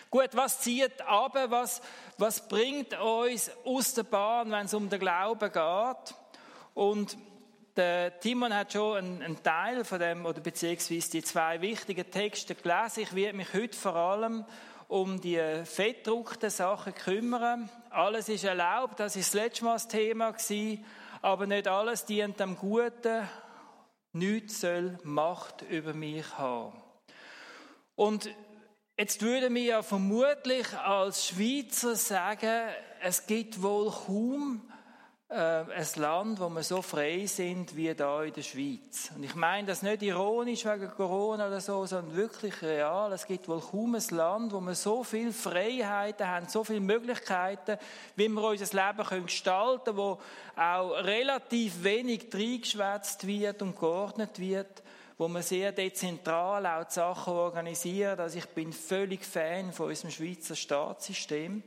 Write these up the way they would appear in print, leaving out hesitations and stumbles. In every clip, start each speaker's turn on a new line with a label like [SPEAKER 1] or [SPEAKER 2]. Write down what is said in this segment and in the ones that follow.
[SPEAKER 1] Gut, was zieht ab? Was bringt uns aus der Bahn, wenn es um den Glauben geht? Und der Timon hat schon einen Teil von dem, oder beziehungsweise die 2 wichtigen Texte gelesen. Ich werde mich heute vor allem um die fettdruckten Sachen kümmern. Alles ist erlaubt, das ist das letzte Mal das Thema gewesen, aber nicht alles dient dem Guten. Nichts soll Macht über mich haben. Und jetzt würden wir ja vermutlich als Schweizer sagen, es gibt wohl kaum ein Land, wo wir so frei sind wie da in der Schweiz. Und ich meine das nicht ironisch wegen Corona oder so, sondern wirklich real. Es gibt wohl kaum ein Land, wo wir so viele Freiheiten haben, so viele Möglichkeiten, wie wir unser Leben gestalten können, wo auch relativ wenig reingeschwätzt wird und geordnet wird, wo man sehr dezentral auch die Sachen organisiert. Also ich bin völlig Fan von unserem Schweizer Staatssystem.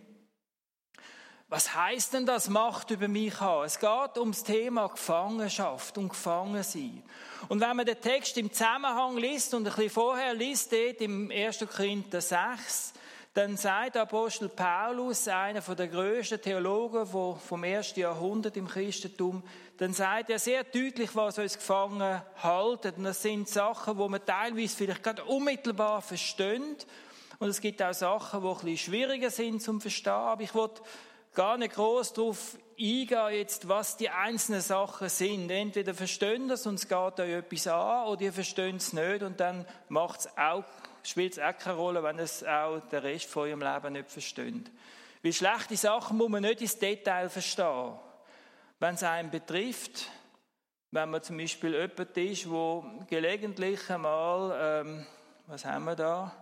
[SPEAKER 1] Was heisst denn das, Macht über mich haben? Es geht um das Thema Gefangenschaft und Gefangensein. Und wenn man den Text im Zusammenhang liest und ein bisschen vorher liest, dort im 1. Korinther 6, dann sagt der Apostel Paulus, einer der grössten Theologen vom 1. Jahrhundert im Christentum, dann sagt er sehr deutlich, was uns gefangen hält. Und das sind Sachen, die man teilweise vielleicht gerade unmittelbar versteht. Und es gibt auch Sachen, die ein bisschen schwieriger sind zum Verstehen. Aber ich will gar nicht gross darauf eingehen, jetzt, was die einzelnen Sachen sind. Entweder verstehen das und es geht euch etwas an, oder ihr versteht es nicht und dann spielt es auch keine Rolle, wenn es auch den Rest von eurem Leben nicht versteht. Weil schlechte Sachen muss man nicht ins Detail verstehen. Wenn es einen betrifft, wenn man zum Beispiel jemand ist, der gelegentlich einmal, was haben wir da?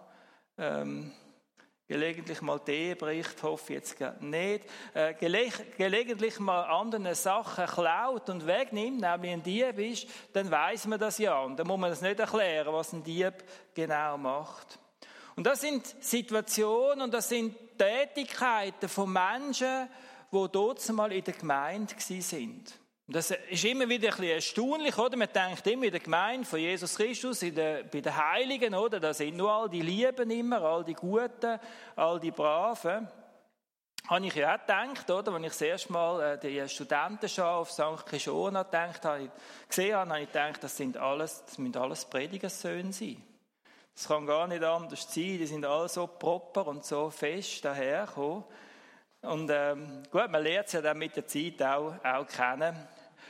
[SPEAKER 1] Gelegentlich mal die Ehe bricht, hoffe ich jetzt nicht, gelegentlich mal anderen Sachen klaut und wegnimmt, nämlich ein Dieb ist, dann weiss man das ja. Und dann muss man das nicht erklären, was ein Dieb genau macht. Und das sind Situationen und das sind Tätigkeiten von Menschen, die dort mal in der Gemeinde sind. Und das ist immer wieder ein bisschen erstaunlich, oder? Man denkt immer in der Gemeinde von Jesus Christus, bei den Heiligen, oder? Da sind nur all die Lieben immer, all die Guten, all die Braven. Habe ich ja auch gedacht, oder? Als ich das erste Mal die Studentenschar auf St. Kishona habe ich gedacht, das müssen alles Predigersöhne sein. Das kann gar nicht anders sein. Die sind alle so proper und so fest dahergekommen. Und gut, man lernt es ja dann mit der Zeit auch kennen.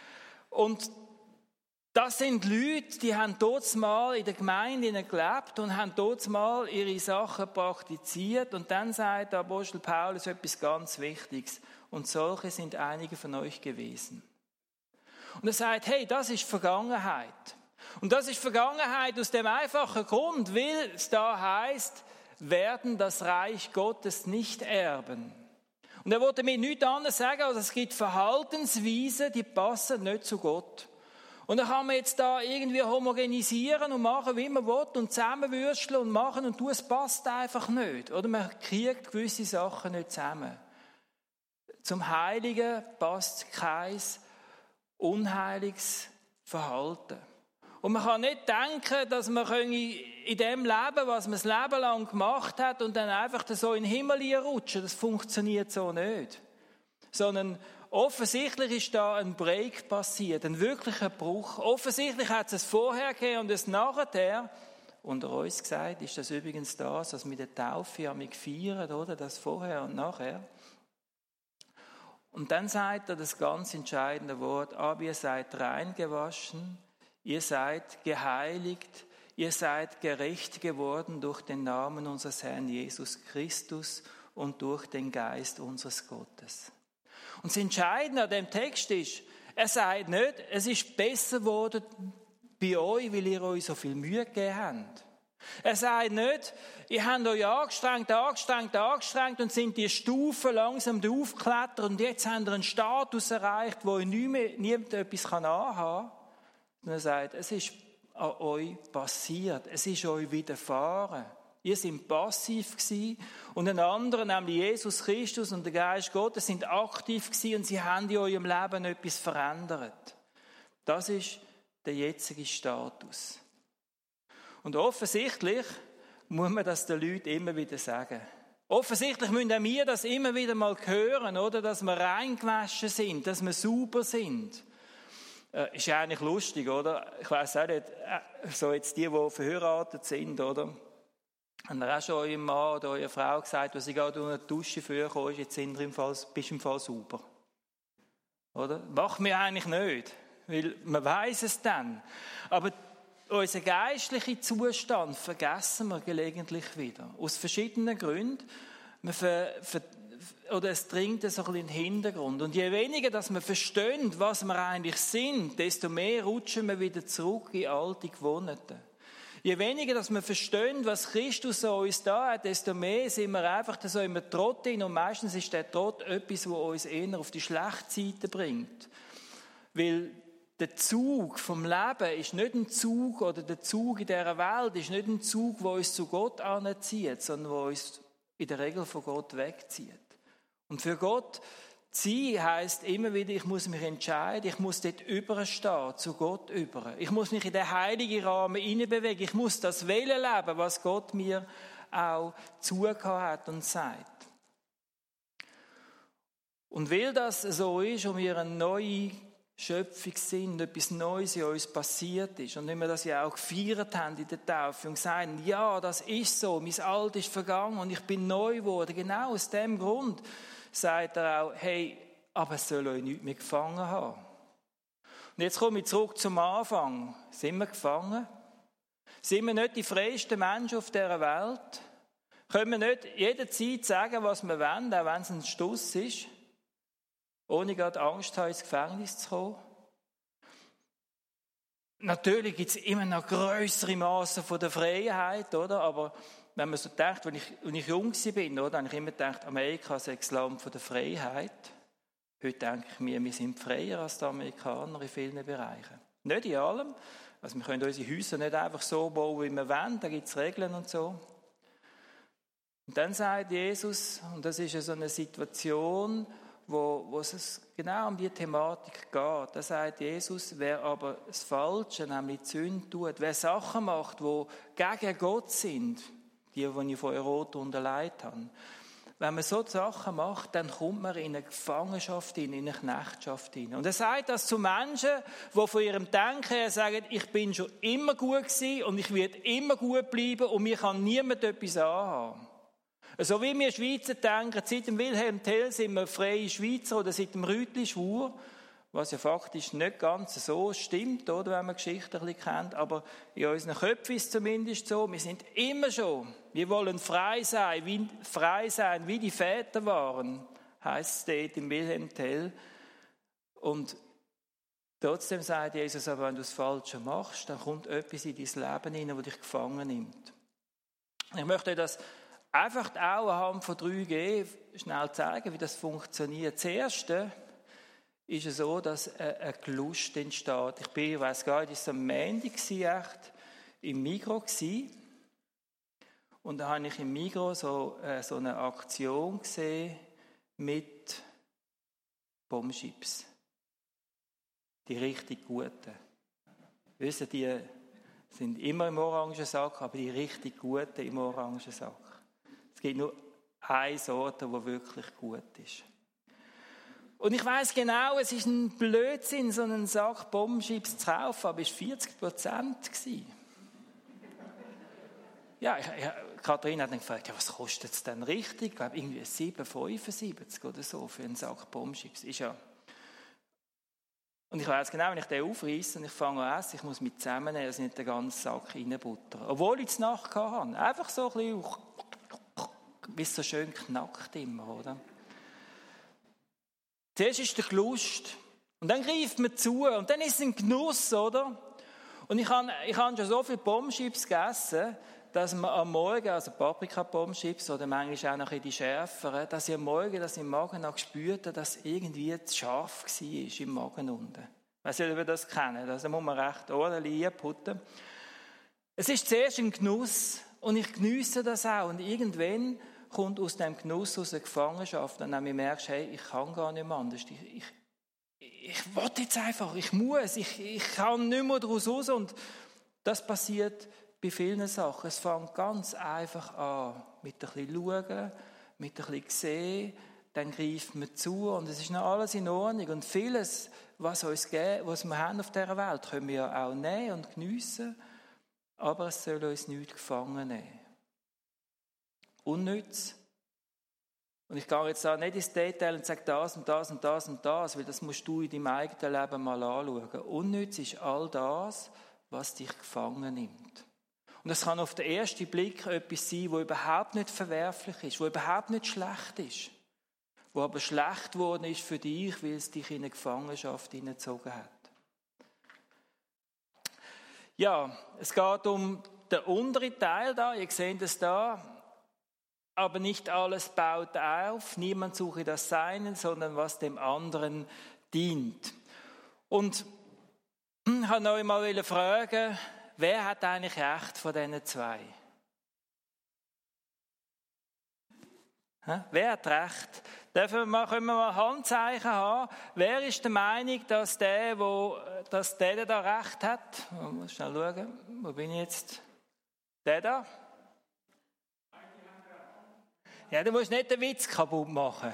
[SPEAKER 1] Und das sind Leute, die haben dort mal in der Gemeinde gelebt und haben dort mal ihre Sachen praktiziert. Und dann sagt der Apostel Paulus etwas ganz Wichtiges. Und solche sind einige von euch gewesen. Und er sagt, hey, das ist Vergangenheit. Und das ist Vergangenheit aus dem einfachen Grund, weil es da heißt, werden das Reich Gottes nicht erben. Und er wollte mir nichts anderes sagen, als es gibt Verhaltensweisen, die passen nicht zu Gott. Und dann kann man jetzt da irgendwie homogenisieren und machen, wie man will, und zusammenwürsteln und machen und tun, es passt einfach nicht. Oder man kriegt gewisse Sachen nicht zusammen. Zum Heiligen passt kein unheiliges Verhalten. Und man kann nicht denken, dass man in dem Leben, was man das Leben lang gemacht hat, und dann einfach so in den Himmel rutschen. Das funktioniert so nicht. Sondern offensichtlich ist da ein Break passiert, ein wirklicher Bruch. Offensichtlich hat es vorher gegeben und es nachher. Unter uns gesagt ist das übrigens das, was mit der Taufe ja feiern, oder? Das vorher und nachher. Und dann sagt er das ganz entscheidende Wort, aber ihr seid reingewaschen, ihr seid geheiligt, ihr seid gerecht geworden durch den Namen unseres Herrn Jesus Christus und durch den Geist unseres Gottes. Und das Entscheidende an dem Text ist, er sagt nicht, es ist besser geworden bei euch, weil ihr euch so viel Mühe gegeben habt. Er sagt nicht, ihr habt euch angestrengt und sind die Stufen langsam aufgeklettert und jetzt habt ihr einen Status erreicht, wo euch niemand etwas anhaben kann. Und er sagt, es ist an euch passiert, es ist euch widerfahren. Ihr seid passiv gewesen und ein anderer, nämlich Jesus Christus und der Geist Gottes, sind aktiv gewesen und sie haben in eurem Leben etwas verändert. Das ist der jetzige Status. Und offensichtlich muss man das den Leuten immer wieder sagen. Offensichtlich müssen auch wir das immer wieder mal hören, oder? Dass wir reingewaschen sind, dass wir sauber sind. Ist ja eigentlich lustig, oder? Ich weiss auch nicht, so jetzt die verheiratet sind, oder? Haben ihr auch schon eurem Mann oder eurer Frau gesagt, als sie gerade unter die Dusche vorgekommen ist, jetzt bist du im Fall sauber? Oder? Machen wir eigentlich nicht, weil man weiss es dann. Aber unseren geistlichen Zustand vergessen wir gelegentlich wieder. Aus verschiedenen Gründen. Oder es dringt so ein bisschen in den Hintergrund. Und je weniger, dass wir verstehen, was wir eigentlich sind, desto mehr rutschen wir wieder zurück in alte Gewohnheiten. Je weniger, dass wir verstehen, was Christus an uns da hat, desto mehr sind wir einfach so im Trott hin. Und meistens ist der Trott etwas, was uns eher auf die schlechte Seite bringt. Weil der Zug vom Leben ist nicht ein Zug, oder der Zug in dieser Welt ist nicht ein Zug, der uns zu Gott anzieht, sondern der uns in der Regel von Gott wegzieht. Und für Gott sein heisst immer wieder, ich muss mich entscheiden, ich muss dort überstehen, zu Gott über. Ich muss mich in den heiligen Rahmen hineinbewegen, ich muss das Wille leben, was Gott mir auch zugehört hat und sagt. Und weil das so ist und wir eine neue Schöpfung sind, etwas Neues in uns passiert ist und wenn wir das ja auch gefeiert haben in der Taufe und gesagt haben, ja, das ist so, mein Alt ist vergangen und ich bin neu geworden, genau aus dem Grund, sagt er auch, hey, aber es soll euch nichts mehr gefangen haben. Und jetzt komme ich zurück zum Anfang. Sind wir gefangen? Sind wir nicht die freiesten Menschen auf dieser Welt? Können wir nicht jederzeit sagen, was wir wollen, auch wenn es ein Stuss ist, ohne gerade Angst haben, ins Gefängnis zu kommen? Natürlich gibt es immer noch grössere Massen von der Freiheit, oder? Aber wenn man so denkt, als ich jung war, oder, habe ich immer gedacht, Amerika sei das Land von der Freiheit. Heute denke ich mir, wir sind freier als die Amerikaner in vielen Bereichen. Nicht in allem. Also wir können unsere Häuser nicht einfach so bauen, wie wir wollen. Da gibt es Regeln und so. Und dann sagt Jesus, und das ist ja so eine Situation, wo es genau um diese Thematik geht. Da sagt Jesus, wer aber das Falsche, nämlich die Sünde tut, wer Sachen macht, die gegen Gott sind, die ich vorher rot unterlegt habe. Wenn man so Sachen macht, dann kommt man in eine Gefangenschaft in eine Knechtschaft hinein. Und er sagt das zu Menschen, die von ihrem Denken her sagen, ich bin schon immer gut gewesen und ich werde immer gut bleiben und mir kann niemand etwas anhaben. So wie wir Schweizer denken, seit dem Wilhelm Tell sind wir freie Schweizer oder seit dem Rütli-Schwur, was ja faktisch nicht ganz so stimmt, oder, wenn man Geschichte ein bisschen kennt, aber in unseren Köpfen ist es zumindest so, wir sind immer schon, wir wollen frei sein, wie die Väter waren, heisst es dort im Wilhelm Tell. Und trotzdem sagt Jesus, aber wenn du das Falsche machst, dann kommt etwas in dein Leben hinein, das dich gefangen nimmt. Ich möchte das einfach auch anhand von 3G schnell zeigen, wie das funktioniert. Das Erste ist es so, dass eine Lust entsteht. Ich weiss gar nicht, es war am Montag echt im Migros. Und da habe ich im Migros so eine Aktion gesehen mit Bombschips. Die richtig guten. Wisst ihr, die sind immer im Orangensack, aber die richtig guten im Orangensack. Es gibt nur eine Sorte, die wirklich gut ist. Und ich weiss genau, es ist ein Blödsinn, so einen Sack Bombschips zu kaufen, aber es war 40%. Ja, Katharina hat dann gefragt, ja, was kostet es denn richtig? Ich glaube, irgendwie 7,75 oder so für einen Sack Bombschips. Ist ja. Und ich weiss genau, wenn ich den aufreisse und ich fange an essen, ich muss mit zusammennehmen, dass ich nicht den ganzen Sack reinbuttern. Obwohl ich es Nacht hatte. Einfach so ein bisschen, wie es so schön knackt immer, oder? Zuerst ist der Lust und dann greift man zu und dann ist es ein Genuss, oder? Und ich habe schon so viele Bombschips gegessen, dass man am Morgen, also Paprika-Bombschips oder manchmal auch noch in die schärferen, dass ich am Morgen das im Magen noch gespürt habe, dass irgendwie zu scharf war im Magen unten. Ich weiss nicht, ob ihr das kennt, also muss man recht ordentlich einputten. Es ist zuerst ein Genuss und ich geniesse das auch und irgendwann kommt aus dem Genuss aus der Gefangenschaft, und dann merkst du, hey, ich kann gar nicht mehr anders. Ich will jetzt einfach, ich muss, ich kann nicht mehr daraus raus. Und das passiert bei vielen Sachen. Es fängt ganz einfach an, mit ein bisschen schauen, mit ein bisschen sehen, dann greift man zu und es ist noch alles in Ordnung. Und vieles, was wir haben auf dieser Welt, können wir ja auch nehmen und geniessen, aber es soll uns nichts gefangen nehmen. Unnütz. Und ich gehe jetzt da nicht ins Detail und sage das und das und das und das, weil das musst du in deinem eigenen Leben mal anschauen. Unnütz ist all das, was dich gefangen nimmt. Und das kann auf den ersten Blick etwas sein, das überhaupt nicht verwerflich ist, das überhaupt nicht schlecht ist, wo aber schlecht geworden ist für dich, weil es dich in eine Gefangenschaft hineingezogen hat. Ja, es geht um den unteren Teil da, ihr seht es da, aber nicht alles baut auf, niemand suche das Seine, sondern was dem anderen dient. Und ich wollte euch mal fragen, wer hat eigentlich recht von diesen zwei? Wer hat recht? Können wir mal Handzeichen haben? Wer ist der Meinung, dass der da recht hat? Ich muss schnell schauen. Wo bin ich jetzt? Der da? Ja, du musst nicht den Witz kaputt machen.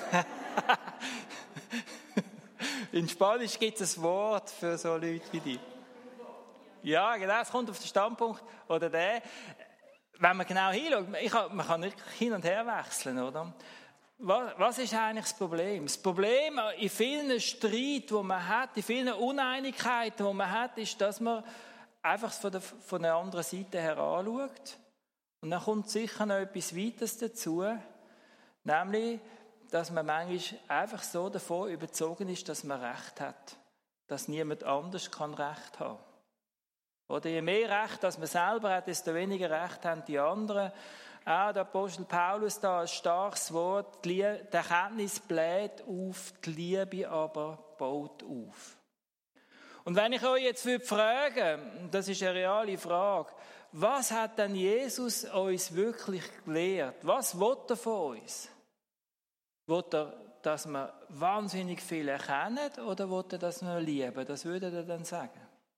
[SPEAKER 1] In Spanisch gibt es ein Wort für so Leute wie dich. Ja, genau, es kommt auf den Standpunkt. Oder der. Wenn man genau hinschaut, man kann nicht hin und her wechseln, oder? Was ist eigentlich das Problem? Das Problem in vielen Streiten, die man hat, in vielen Uneinigkeiten, die man hat, ist, dass man einfach von der anderen Seite her anschaut. Und dann kommt sicher noch etwas Weiteres dazu, nämlich, dass man manchmal einfach so davon überzogen ist, dass man Recht hat, dass niemand anders kann Recht haben. Oder je mehr Recht, dass man selber hat, desto weniger Recht haben die anderen. Auch der Apostel Paulus da, ein starkes Wort, die Erkenntnis bläht auf, die Liebe aber baut auf. Und wenn ich euch jetzt frage, das ist eine reale Frage, was hat denn Jesus uns wirklich gelehrt? Was will er von uns? Will er, dass wir wahnsinnig viel erkennen oder will er, dass wir lieben? Das würde er dann sagen.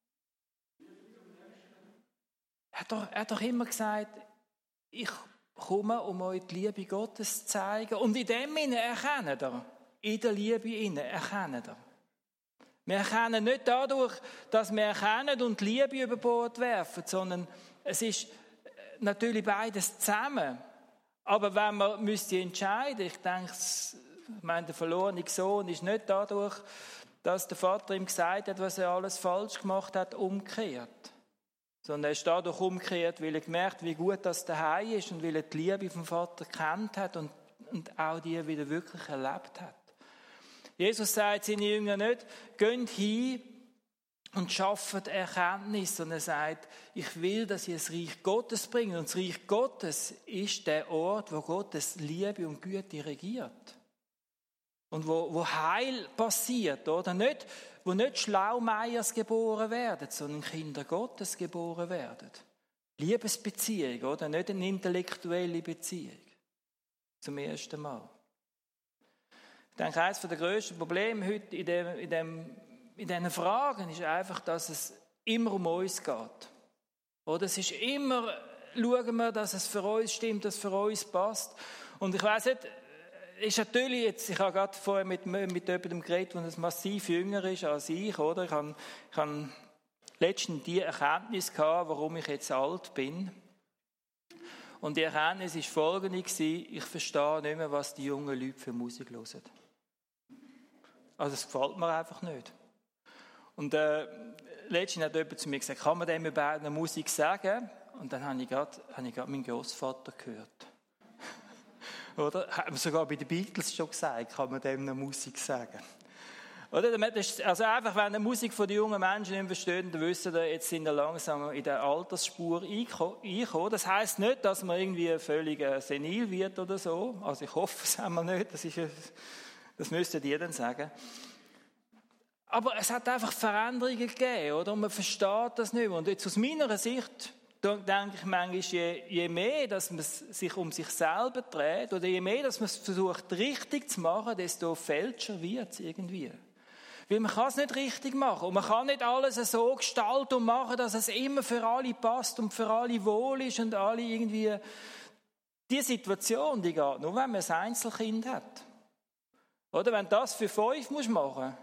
[SPEAKER 1] Er hat doch immer gesagt, ich komme, um euch die Liebe Gottes zu zeigen. Und in dem Sinne erkennen wir. In der Liebe erkennen wir. Wir erkennen nicht dadurch, dass wir erkennen und die Liebe über Bord werfen, sondern es ist natürlich beides zusammen. Aber wenn man müsste entscheiden, ich denke, der verlorene Sohn ist nicht dadurch, dass der Vater ihm gesagt hat, was er alles falsch gemacht hat, umgekehrt. Sondern er ist dadurch umgekehrt, weil er gemerkt hat, wie gut das daheim ist und weil er die Liebe vom Vater kennt hat und auch die wieder wirklich erlebt hat. Jesus sagt seinen Jüngern nicht, geht hin und schafft Erkenntnis, sondern er sagt, ich will, dass ihr das Reich Gottes bringt. Und das Reich Gottes ist der Ort, wo Gottes Liebe und Güte regiert. Und wo Heil passiert, oder? Nicht, wo nicht Schlaumeiers geboren werden, sondern Kinder Gottes geboren werden. Liebesbeziehung, oder? Nicht eine intellektuelle Beziehung. Zum ersten Mal. Ich denke, eines der grössten Probleme heute in diesen Fragen ist einfach, dass es immer um uns geht. Oder es ist immer, schauen wir, dass es für uns stimmt, dass es für uns passt. Und ich weiss nicht, ist natürlich jetzt, ich habe gerade vorher mit jemandem geredet, der massiv jünger ist als ich, oder? Ich habe letztens die Erkenntnis gehabt, warum ich jetzt alt bin. Und die Erkenntnis war folgende: Ich verstehe nicht mehr, was die jungen Leute für Musik hören. Also es gefällt mir einfach nicht. Und letztens hat jemand zu mir gesagt, kann man dem überhaupt eine Musik sagen? Und dann habe ich gerade meinen Großvater gehört. Oder? Hat man sogar bei den Beatles schon gesagt, kann man dem eine Musik sagen. Oder? Also einfach, wenn die Musik von den jungen Menschen nicht verstehen, dann wissen wir, jetzt sind wir langsam in der Altersspur eingekommen. Das heisst nicht, dass man irgendwie völlig senil wird oder so. Also ich hoffe es einmal nicht, das müsste die dann sagen. Aber es hat einfach Veränderungen gegeben, oder? Und man versteht das nicht mehr. Und jetzt aus meiner Sicht denke ich manchmal, je mehr, dass man sich um sich selber dreht, oder je mehr, dass man es versucht, richtig zu machen, desto fälscher wird es irgendwie. Weil man kann es nicht richtig machen. Und man kann nicht alles so gestalten und machen, dass es immer für alle passt und für alle wohl ist und alle irgendwie diese Situation, die geht nur, wenn man ein Einzelkind hat. Oder wenn du das für 5 machen musst,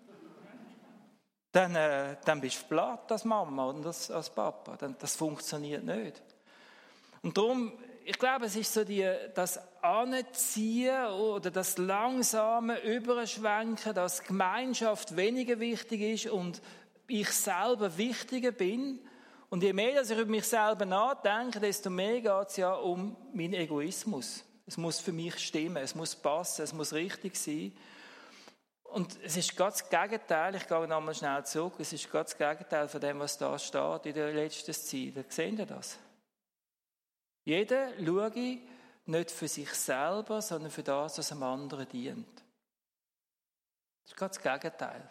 [SPEAKER 1] dann bist du platt als Mama oder als Papa. Das funktioniert nicht. Und darum, ich glaube, es ist so das Anziehen oder das langsame Überschwenken, dass Gemeinschaft weniger wichtig ist und ich selber wichtiger bin. Und je mehr dass ich über mich selber nachdenke, desto mehr geht es ja um meinen Egoismus. Es muss für mich stimmen, es muss passen, es muss richtig sein. Und es ist ganz das Gegenteil, ich gehe nochmal schnell zurück, es ist ganz das Gegenteil von dem, was da steht in der letzten Zeit. Seht ihr das? Jeder schaue nicht für sich selber, sondern für das, was dem anderen dient. Das ist ganz das Gegenteil.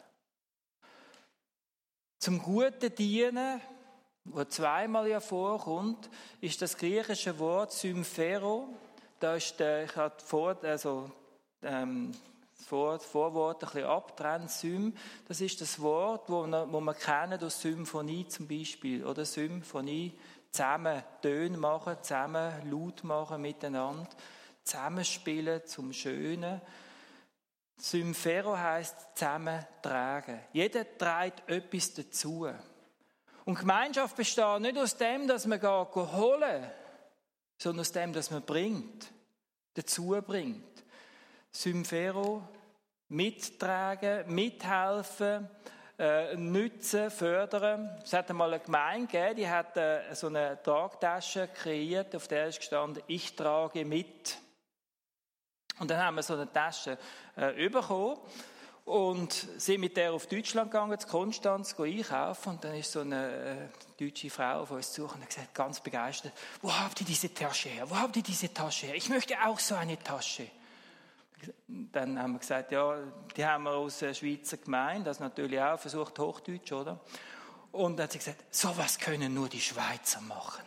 [SPEAKER 1] Zum guten Dienen, das zweimal ja vorkommt, ist das griechische Wort Symphero. Da ist ich habe das Vorwort ein bisschen abtrennt. Sym, das ist das Wort, wo man kennt aus Symphonie zum Beispiel. Oder Symphonie, zusammen Töne machen, zusammen laut machen miteinander, zusammenspielen zum Schönen. Symphero heisst zusammentragen. Jeder trägt etwas dazu. Und Gemeinschaft besteht nicht aus dem, dass man holen, sondern aus dem, dass man bringt, dazu bringt. Symphero, mittragen, mithelfen, nützen, fördern. Es hat einmal eine Gemeinde gegeben, die hat so eine Tragtasche kreiert, auf der ist gestanden, ich trage mit. Und dann haben wir so eine Tasche bekommen und sind mit der auf Deutschland gegangen, zu Konstanz, einkaufen. Und dann ist so eine deutsche Frau auf uns zu und hat gesagt, ganz begeistert, wo habt ihr diese Tasche her? Wo habt ihr diese Tasche her? Ich möchte auch so eine Tasche. Dann haben wir gesagt, ja, die haben wir aus der Schweizer Gemeinde, das natürlich auch, versucht Hochdeutsch, oder? Und dann hat sie gesagt, sowas können nur die Schweizer machen.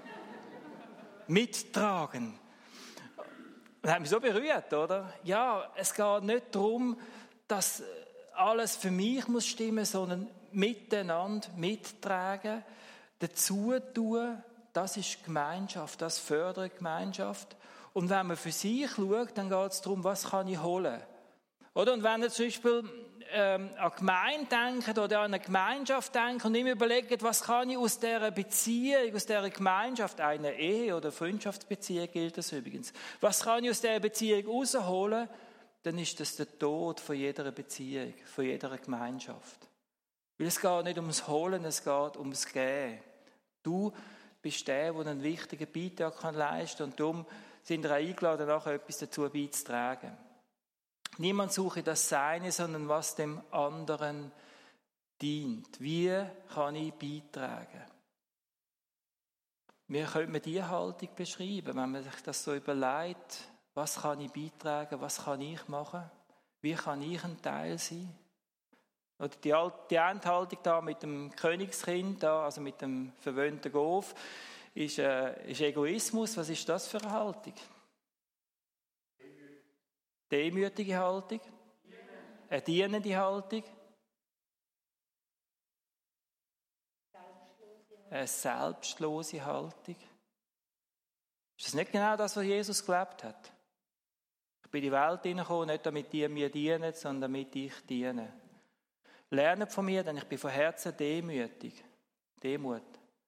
[SPEAKER 1] Mittragen. Das hat mich so berührt, oder? Ja, es geht nicht darum, dass alles für mich muss stimmen, sondern miteinander mittragen, dazu tun, das ist Gemeinschaft, das fördert Gemeinschaft. Und wenn man für sich schaut, dann geht es darum, was kann ich holen? Oder? Und wenn ihr zum Beispiel an Gemeinde denkt oder an eine Gemeinschaft denkt und immer überlegt, was kann ich aus dieser Beziehung, aus dieser Gemeinschaft, eine Ehe- oder Freundschaftsbeziehung gilt das übrigens, was kann ich aus dieser Beziehung rausholen, dann ist das der Tod von jeder Beziehung, von jeder Gemeinschaft. Weil es geht nicht ums Holen, es geht ums Geben. Du bist der einen wichtigen Beitrag leisten kann und darum sind wir eingeladen, nachher etwas dazu beizutragen. Niemand suche das Seine, sondern was dem anderen dient. Wie kann ich beitragen? Wie könnte man diese Haltung beschreiben, wenn man sich das so überlegt? Was kann ich beitragen? Was kann ich machen? Wie kann ich ein Teil sein? Oder die Haltung da mit dem Königskind, da, also mit dem verwöhnten Gof, ist Egoismus. Was ist das für eine Haltung? Demütige Haltung? Eine dienende Haltung? Eine selbstlose Haltung? Ist das nicht genau das, was Jesus gelebt hat? Ich bin in die Welt hineingekommen, nicht damit die mir dienen, sondern damit ich diene. Lernt von mir, denn ich bin von Herzen demütig. Demut.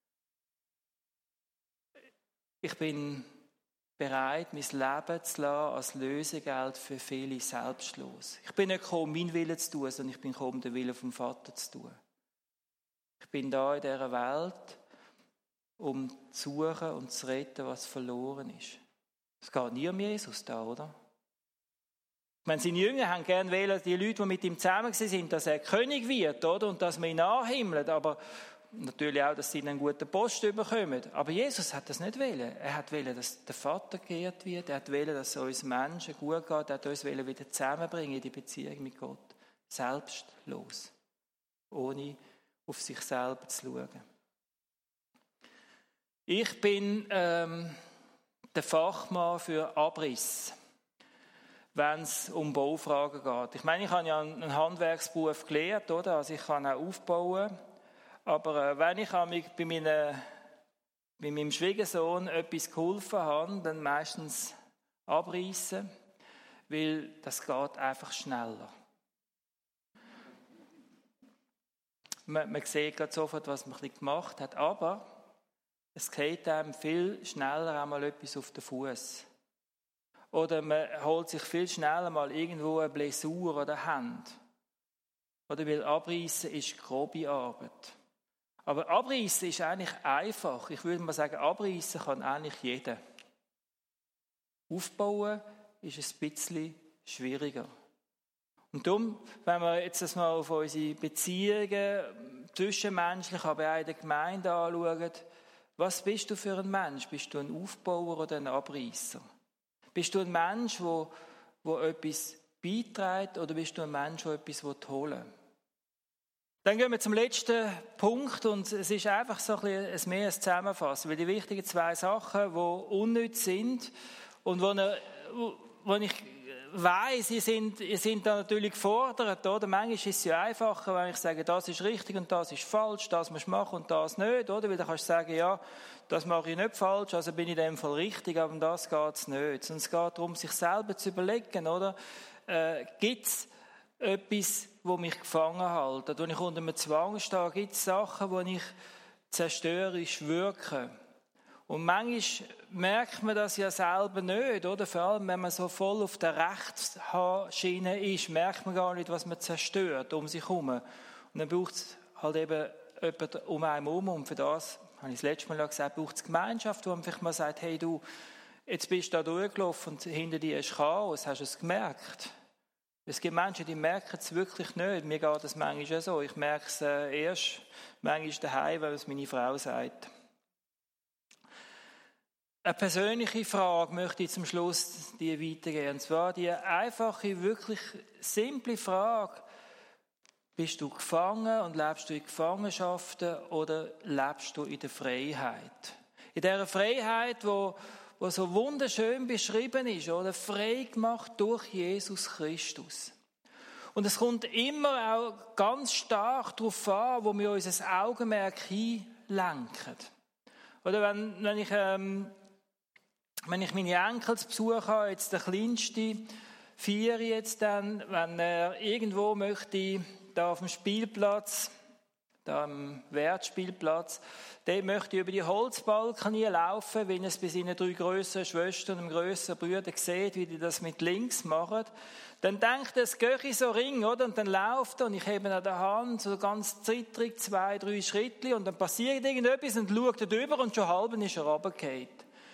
[SPEAKER 1] Ich bin bereit, mein Leben zu lassen als Lösegeld für viele selbstlos. Ich bin nicht gekommen, meinen Willen zu tun, sondern ich bin gekommen, den Willen vom Vater zu tun. Ich bin da in dieser Welt, um zu suchen und zu retten, was verloren ist. Es geht nie um Jesus da, oder? Ich meine, seine Jünger haben gerne wählen, die Leute, die mit ihm zusammen sind, dass er König wird, oder? Und dass man ihn anhimmelt, aber natürlich auch, dass sie einen guten Post bekommen. Aber Jesus hat das nicht wählen. Er hat wählen, dass der Vater geehrt wird. Er hat wählen, dass es uns Menschen gut geht. Er hat uns wählen, wieder zusammenbringen in die Beziehung mit Gott. Selbstlos. Ohne auf sich selber zu schauen. Ich bin der Fachmann für Abriss, wenn es um Baufragen geht. Ich meine, ich habe ja einen Handwerksberuf gelernt, oder? Also ich kann auch aufbauen. Aber wenn ich bei meinen bei meinem Schwiegersohn etwas geholfen habe, dann meistens abreißen, weil das geht einfach schneller. Man sieht gerade sofort, was man ein bisschen gemacht hat, aber es geht einem viel schneller einmal etwas auf den Fuß. Oder man holt sich viel schneller mal irgendwo eine Blessur oder Hand. Oder weil abreißen ist grobe Arbeit. Aber abreißen ist eigentlich einfach. Ich würde mal sagen, abreißen kann eigentlich jeder. Aufbauen ist ein bisschen schwieriger. Und darum, wenn wir jetzt das mal auf unsere Beziehungen zwischenmenschlich, aber auch in der Gemeinde anschauen, was bist du für ein Mensch? Bist du ein Aufbauer oder ein Abreißer? Bist du ein Mensch, der etwas beiträgt, oder bist du ein Mensch, der etwas holen will? Dann gehen wir zum letzten Punkt, und es ist einfach so ein mehr ein Zusammenfassen, weil die wichtigen 2 Sachen, die unnütz sind und wo ich weiss, ihr sind da natürlich gefordert, oder? Manchmal ist es ja einfacher, wenn ich sage, das ist richtig und das ist falsch, das musst du machen und das nicht, oder? Weil dann kannst du sagen, ja, das mache ich nicht falsch, also bin ich in dem Fall richtig, aber um das geht es nicht. Sondern es geht darum, sich selber zu überlegen, oder? Gibt es etwas, das mich gefangen hält? Wenn ich unter einem Zwang stehe, gibt es Sachen, wo ich zerstörerisch wirke. Und manchmal merkt man das ja selber nicht, oder? Vor allem, wenn man so voll auf der Rechtsschiene ist, merkt man gar nicht, was man zerstört um sich herum. Und dann braucht es halt eben jemanden um einen herum. Und für das, habe ich das letzte Mal gesagt, braucht es Gemeinschaft, wo man vielleicht mal sagt, hey du, jetzt bist du da durchgelaufen und hinter dir ist Chaos, hast du es gemerkt? Es gibt Menschen, die merken es wirklich nicht. Mir geht es manchmal so. Ich merke es erst manchmal daheim, wenn es meine Frau sagt. Eine persönliche Frage möchte ich zum Schluss dir weitergeben. Und zwar die einfache, wirklich simple Frage. Bist du gefangen und lebst du in Gefangenschaften oder lebst du in der Freiheit? In dieser Freiheit, wo so wunderschön beschrieben ist, oder? Frei gemacht durch Jesus Christus. Und es kommt immer auch ganz stark darauf an, wo wir unser Augenmerk hinlenken. Oder wenn ich meine Enkel zu Besuch habe, jetzt der kleinste, 4 jetzt dann, wenn er irgendwo möchte, da auf dem Spielplatz, da am Wertspielplatz, der möchte über die Holzbalken laufen, wenn es bei seinen 3 grösseren Schwestern und dem grösseren Bruder sieht, wie die das mit links machen. Dann denkt er, es gehe so ring, oder? Und dann läuft er und ich hebe ihn an der Hand, so ganz zittrig, 2, 3 Schritte und dann passiert irgendetwas und schaut er drüber und schon halb ist er runtergefallen.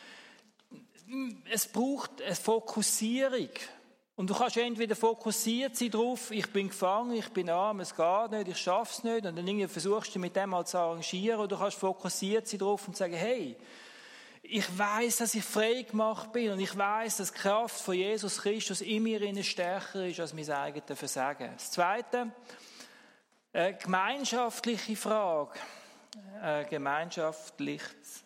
[SPEAKER 1] Es braucht eine Fokussierung. Und du kannst entweder fokussiert sein darauf, ich bin gefangen, ich bin arm, es geht nicht, ich schaffe es nicht. Und dann irgendwie versuchst du mit dem mal zu arrangieren. Oder du kannst fokussiert sein darauf und sagen, hey, ich weiss, dass ich frei gemacht bin. Und ich weiss, dass die Kraft von Jesus Christus in mir stärker ist als mein eigenes Versagen. Das Zweite, eine gemeinschaftliche Frage. Ich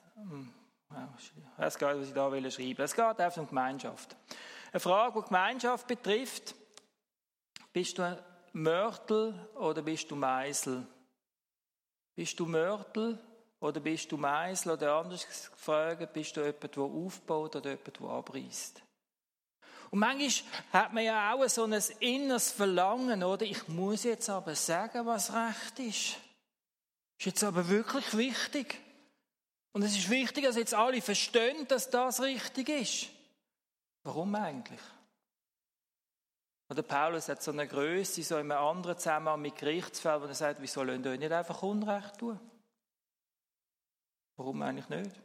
[SPEAKER 1] weiß gar nicht, was ich da schreiben will. Es geht einfach um Gemeinschaft. Eine Frage, die Gemeinschaft betrifft. Bist du ein Mörtel oder bist du Meisel? Bist du Mörtel oder bist du Meisel? Oder anders gefragt, bist du jemand, der aufbaut oder jemand, der abreißt? Und manchmal hat man ja auch so ein inneres Verlangen, oder? Ich muss jetzt aber sagen, was recht ist. Ist jetzt aber wirklich wichtig. Und es ist wichtig, dass jetzt alle verstehen, dass das richtig ist. Warum eigentlich? Oder Paulus hat so eine Größe, so in einem anderen Zusammenhang mit Gerichtsfällen, wo er sagt, wieso sollen ihr nicht einfach Unrecht tun? Warum eigentlich nicht?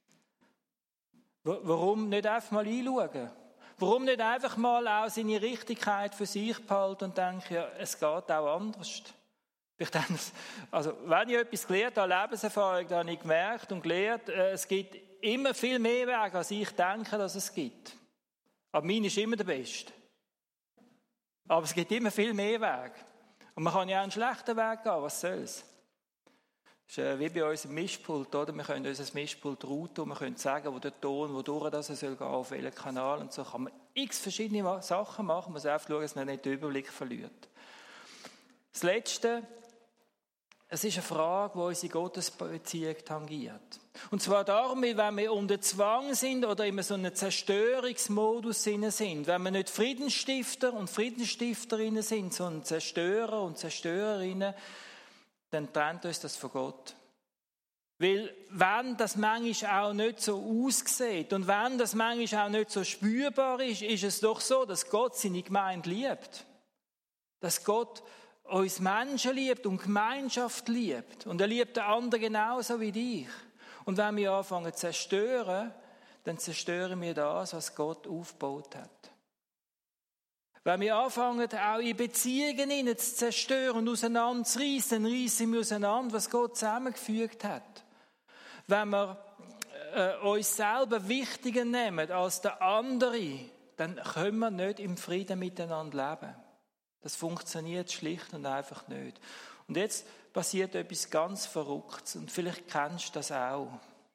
[SPEAKER 1] Warum nicht einfach mal einschauen? Warum nicht einfach mal auch seine Richtigkeit für sich behalten und denken, ja, es geht auch anders? Also, wenn ich etwas gelernt habe, Lebenserfahrung, dann habe ich gemerkt und gelernt, es gibt immer viel mehr Wege, als ich denke, dass es gibt. Aber mein ist immer der beste. Aber es gibt immer viel mehr Wege. Und man kann ja auch einen schlechten Weg gehen, was soll's? Das ist wie bei unserem Mischpult, oder? Wir können unser Mischpult routen und wir können sagen, wo der Ton, wodurch das soll gehen, auf welchen Kanal. Und so kann man x verschiedene Sachen machen. Man muss einfach schauen, dass man nicht den Überblick verliert. Das Letzte, es ist eine Frage, die unsere Gottesbeziehung tangiert. Und zwar darum, wenn wir unter Zwang sind oder in so einem Zerstörungsmodus sind, wenn wir nicht Friedensstifter und Friedensstifterinnen sind, sondern Zerstörer und Zerstörerinnen, dann trennt uns das von Gott. Weil wenn das manchmal auch nicht so aussieht und wenn das manchmal auch nicht so spürbar ist, ist es doch so, dass Gott seine Gemeinde liebt. Dass Gott uns Menschen liebt und Gemeinschaft liebt. Und er liebt den anderen genauso wie dich. Und wenn wir anfangen zu zerstören, dann zerstören wir das, was Gott aufgebaut hat. Wenn wir anfangen, auch in Beziehungen zu zerstören und auseinanderzureissen, dann reissen wir auseinander, was Gott zusammengefügt hat. Wenn wir uns selber wichtiger nehmen als der andere, dann können wir nicht im Frieden miteinander leben. Das funktioniert schlicht und einfach nicht. Und jetzt passiert etwas ganz Verrücktes und vielleicht kennst du das auch.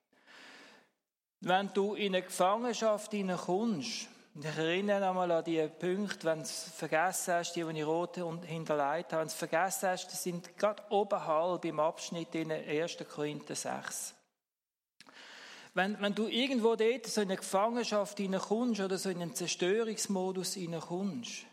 [SPEAKER 1] Wenn du in eine Gefangenschaft hineinkommst, und ich erinnere einmal an die Punkte, wenn du es vergessen hast, die ich rot hinterlegt habe, wenn du es vergessen hast, die sind gerade oberhalb im Abschnitt in 1. Korinther 6. Wenn du irgendwo dort so in eine Gefangenschaft hineinkommst oder so in einen Zerstörungsmodus hineinkommst,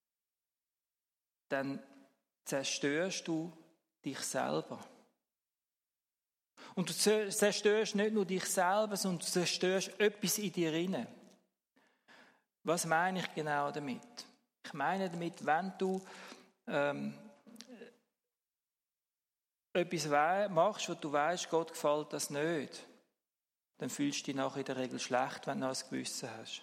[SPEAKER 1] dann zerstörst du dich selber. Und du zerstörst nicht nur dich selber, sondern du zerstörst etwas in dir hinein. Was meine ich genau damit? Ich meine damit, wenn du etwas machst, wo du weißt, Gott gefällt das nicht, dann fühlst du dich nachher in der Regel schlecht, wenn du noch ein Gewissen hast.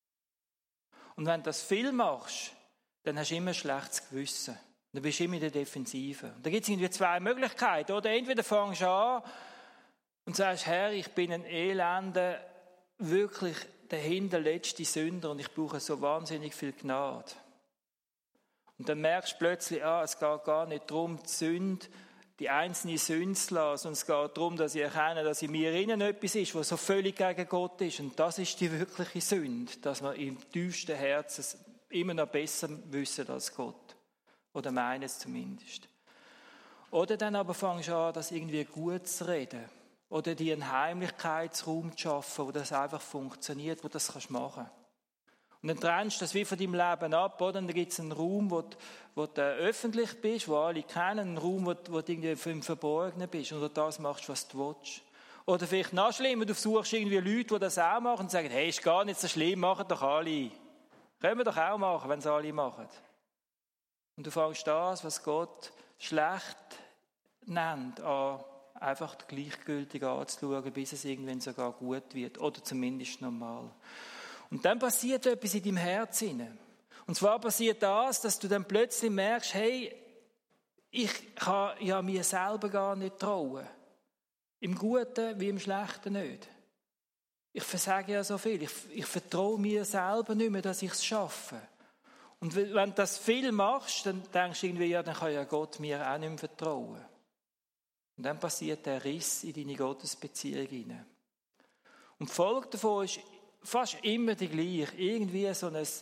[SPEAKER 1] Und wenn du das viel machst, dann hast du immer ein schlechtes Gewissen. Dann bist du immer in der Defensive. Da gibt es irgendwie zwei Möglichkeiten. Oder entweder fängst du an und sagst, Herr, ich bin ein elender, wirklich der hinterletzte Sünder und ich brauche so wahnsinnig viel Gnade. Und dann merkst du plötzlich, es geht gar nicht darum, die Sünde, die einzelne Sünde zu lassen, sondern es geht darum, dass ich erkenne, dass in mir innen etwas ist, was so völlig gegen Gott ist. Und das ist die wirkliche Sünde, dass wir im tiefsten Herzen immer noch besser wissen als Gott. Oder meinen es zumindest. Oder dann aber fängst du an, das irgendwie gut zu reden. Oder dir einen Heimlichkeitsraum zu schaffen, wo das einfach funktioniert, wo du das machen kannst. Und dann trennst du das wie von deinem Leben ab, oder? Und dann gibt es einen Raum, wo du öffentlich bist, wo alle kennen, einen Raum, wo du irgendwie im Verborgenen bist und wo du das machst, was du willst. Oder vielleicht noch schlimmer, du suchst irgendwie Leute, die das auch machen und sagen, hey, ist gar nicht so schlimm, machen doch alle. Können wir doch auch machen, wenn es alle machen. Und du fängst das, was Gott schlecht nennt, an einfach gleichgültig anzuschauen, bis es irgendwann sogar gut wird. Oder zumindest normal. Und dann passiert etwas in deinem Herz hinein. Und zwar passiert das, dass du dann plötzlich merkst, hey, ich kann ja mir selber gar nicht trauen. Im Guten wie im Schlechten nicht. Ich versage ja so viel. Ich vertraue mir selber nicht mehr, dass ich es schaffe. Und wenn du das viel machst, dann denkst du irgendwie, ja, dann kann ja Gott mir auch nicht mehr vertrauen. Und dann passiert der Riss in deine Gottesbeziehung hinein. Und die Folge davon ist fast immer die gleiche. Irgendwie so ein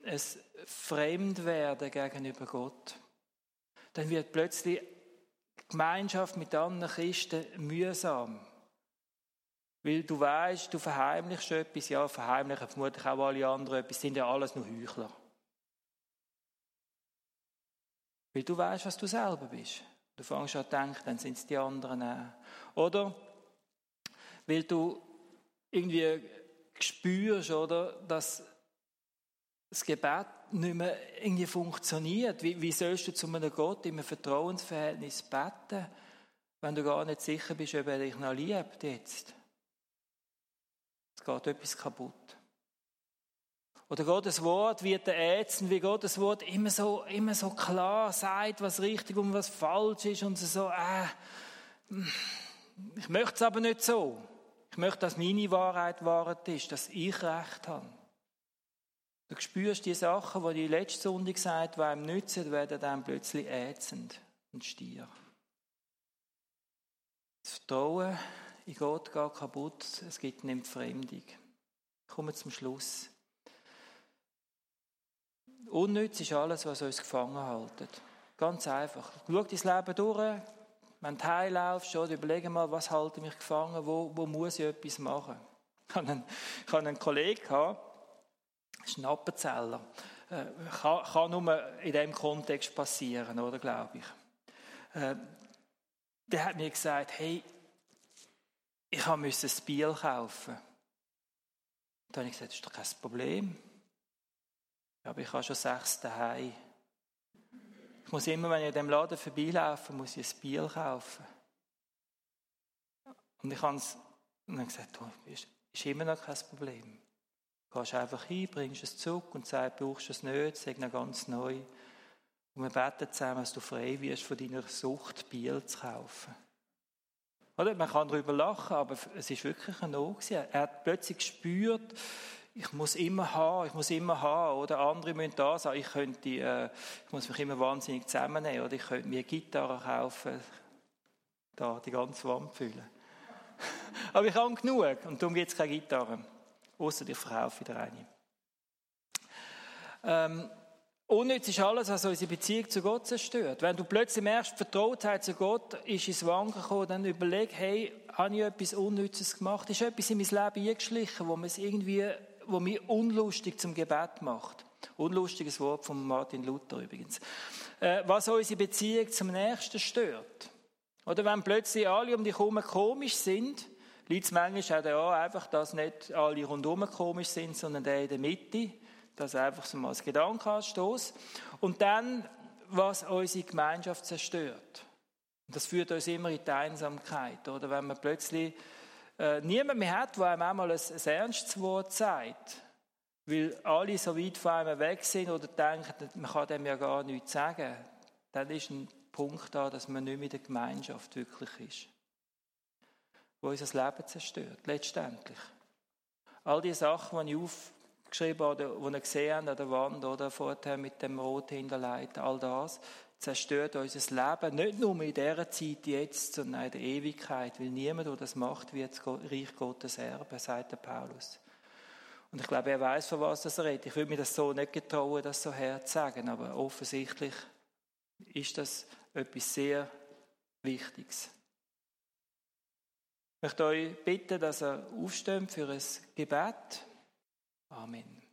[SPEAKER 1] Fremdwerden gegenüber Gott. Dann wird plötzlich die Gemeinschaft mit anderen Christen mühsam. Weil du weißt, du verheimlichst etwas, ja, verheimlichen vermutlich auch alle anderen etwas, sind ja alles nur Heuchler. Weil du weißt, was du selber bist. Du fängst an zu denken, dann sind es die anderen auch. Oder weil du irgendwie spürst, oder, dass das Gebet nicht mehr irgendwie funktioniert. Wie sollst du zu einem Gott in einem Vertrauensverhältnis beten, wenn du gar nicht sicher bist, ob er dich noch liebt jetzt? Es geht etwas kaputt. Oder Gottes Wort wird ätzend, wie Gottes Wort immer so klar sagt, was richtig und was falsch ist und so, ich möchte es aber nicht so. Ich möchte, dass meine Wahrheit Wahrheit ist, dass ich Recht habe. Du spürst die Sachen, die letzte Sonntag gesagt haben, die einem nützen, werden dann plötzlich ätzend und stier. Das Vertrauen in Gott geht kaputt, es gibt eine Entfremdung. Ich komme zum Schluss. Unnütz ist alles, was uns gefangen hält. Ganz einfach. Schau dein Leben durch. Wenn du heimlaufst, oder überlege mal, was halte mich gefangen, wo muss ich etwas machen. Ich hatte einen Kollegen, das ist ein Appenzeller. Kann nur in diesem Kontext passieren, oder, glaube ich. Der hat mir gesagt, hey, ich musste ein Bier kaufen. Da habe ich gesagt, das ist doch kein Problem. Aber ich habe schon 6 daheim. Ich muss immer, wenn ich in diesem Laden vorbeilaufe, muss ich ein Bier kaufen. Und ich habe gesagt, ist immer noch kein Problem. Du gehst einfach hin, bringst es zurück und sagst, brauchst du es nicht, sag noch ganz neu. Und wir beten zusammen, dass du frei wirst von deiner Sucht, Bier zu kaufen. Oder? Man kann darüber lachen, aber es ist wirklich ein No. Er hat plötzlich gespürt, ich muss immer haben. Oder andere müssen da sein. Ich muss mich immer wahnsinnig zusammennehmen. Oder ich könnte mir eine Gitarre kaufen, da die ganze Wand füllen. Aber ich habe genug und darum gibt es keine Gitarre. Ausser ich verkaufe wieder eine. Unnütz ist alles, was unsere Beziehung zu Gott zerstört. Wenn du plötzlich merkst, die Vertrautheit zu Gott ist ins Wanken gekommen, dann überleg, hey, habe ich etwas Unnützes gemacht? Ist etwas in mein Leben eingeschlichen, wo mich unlustig zum Gebet macht? Unlustiges Wort von Martin Luther übrigens. Was unsere Beziehung zum Nächsten stört. Oder wenn plötzlich alle um dich herum komisch sind, liegt es manchmal auch daran, einfach, dass nicht alle rundherum komisch sind, sondern der in der Mitte. Das einfach so mal als Gedankenanstoß. Und dann, was unsere Gemeinschaft zerstört. Und das führt uns immer in die Einsamkeit. Oder wenn man plötzlich niemand mehr hat, der einem einmal ein ernstes Wort sagt, weil alle so weit von einem weg sind oder denken, man kann dem ja gar nichts sagen, dann ist ein Punkt da, dass man nicht mehr in der Gemeinschaft wirklich ist. Wo unser Leben zerstört, letztendlich. All die Sachen, die ich aufgeschrieben habe, die ihr gesehen habt an der Wand oder vorher mit dem Rot hinterlegt, all das zerstört unser Leben, nicht nur in dieser Zeit jetzt, sondern in der Ewigkeit, weil niemand, der das macht, wird das Reich Gottes erben, sagt der Paulus. Und ich glaube, er weiß, von was er redet. Ich würde mir das so nicht getrauen, das so herzusagen, aber offensichtlich ist das etwas sehr Wichtiges. Ich möchte euch bitten, dass ihr aufsteht für ein Gebet. Amen.